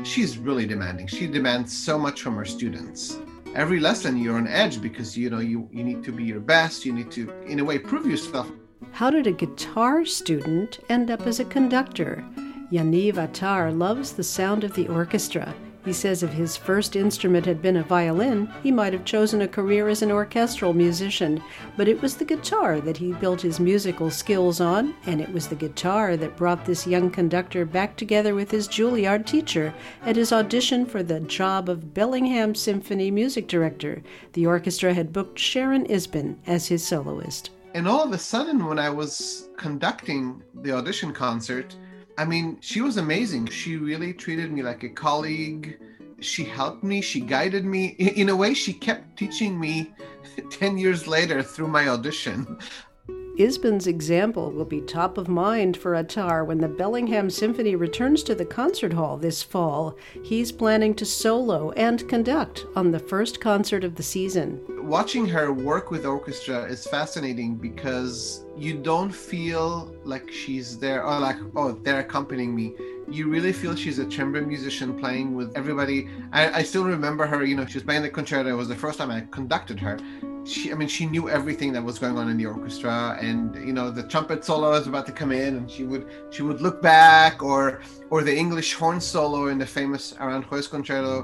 she's really demanding. She demands so much from her students. Every lesson you're on edge because you need to be your best. You need to, in a way, prove yourself. How did a guitar student end up as a conductor? Yaniv Attar loves the sound of the orchestra. He says if his first instrument had been a violin, he might have chosen a career as an orchestral musician. But it was the guitar that he built his musical skills on, and it was the guitar that brought this young conductor back together with his Juilliard teacher at his audition for the job of Bellingham Symphony music director. The orchestra had booked Sharon Isbin as his soloist. And all of a sudden, when I was conducting the audition concert, she was amazing. She really treated me like a colleague. She helped me. She guided me. In a way, she kept teaching me 10 years later through my audition. Isbin's example will be top of mind for Attar when the Bellingham Symphony returns to the concert hall this fall. He's planning to solo and conduct on the first concert of the season. Watching her work with orchestra is fascinating because you don't feel like she's there or like, oh, they're accompanying me. You really feel she's a chamber musician playing with everybody. I still remember her, she was playing the concerto. It was the first time I conducted her. She knew everything that was going on in the orchestra, and the trumpet solo was about to come in, and she would look back, or the English horn solo in the famous Aranjuez concerto.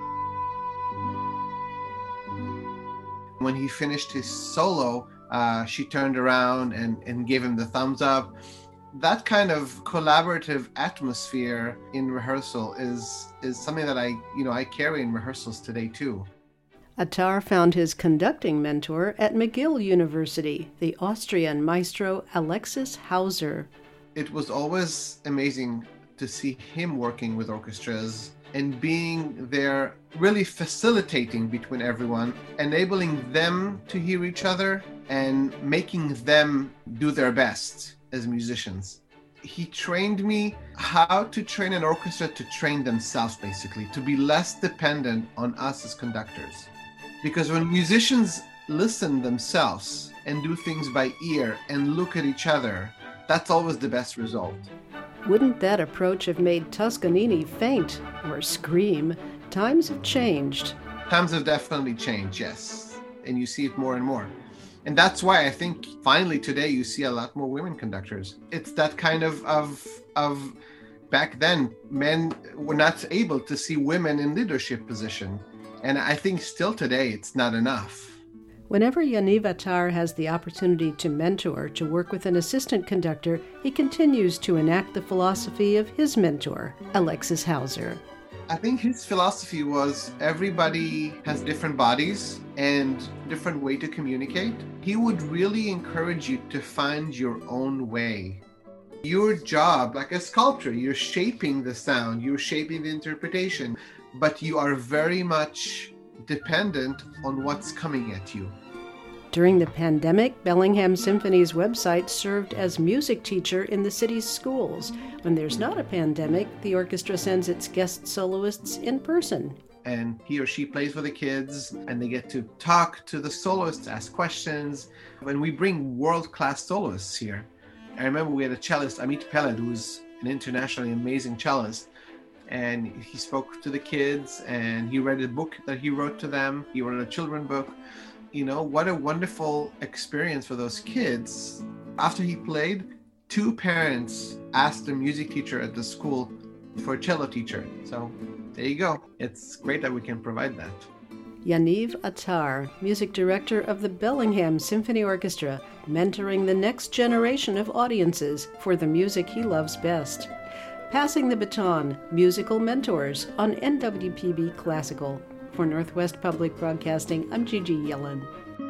When he finished his solo, she turned around and gave him the thumbs up. That kind of collaborative atmosphere in rehearsal is something that I carry in rehearsals today too. Attar found his conducting mentor at McGill University, the Austrian maestro Alexis Hauser. It was always amazing to see him working with orchestras and being there, really facilitating between everyone, enabling them to hear each other and making them do their best as musicians. He trained me how to train an orchestra to train themselves, basically, to be less dependent on us as conductors. Because when musicians listen themselves and do things by ear and look at each other, that's always the best result. Wouldn't that approach have made Toscanini faint or scream? Times have changed. Times have definitely changed, yes. And you see it more and more. And that's why I think finally today you see a lot more women conductors. It's that kind of back then, men were not able to see women in leadership position. And I think still today, it's not enough. Whenever Yaniv Attar has the opportunity to mentor, to work with an assistant conductor, he continues to enact the philosophy of his mentor, Alexis Hauser. I think his philosophy was everybody has different bodies and different way to communicate. He would really encourage you to find your own way. Your job, like a sculptor, you're shaping the sound, you're shaping the interpretation, but you are very much dependent on what's coming at you. During the pandemic, Bellingham Symphony's website served as music teacher in the city's schools. When there's not a pandemic, the orchestra sends its guest soloists in person. And he or she plays with the kids, and they get to talk to the soloists, ask questions. When we bring world-class soloists here, I remember we had a cellist, Amit Peled, who's an internationally amazing cellist. And he spoke to the kids, and he read a book that he wrote to them. He wrote a children's book. What a wonderful experience for those kids. After he played, 2 parents asked the music teacher at the school for a cello teacher. So there you go. It's great that we can provide that. Yaniv Attar, music director of the Bellingham Symphony Orchestra, mentoring the next generation of audiences for the music he loves best. Passing the Baton, Musical Mentors on NWPB Classical. For Northwest Public Broadcasting, I'm Gigi Yellen.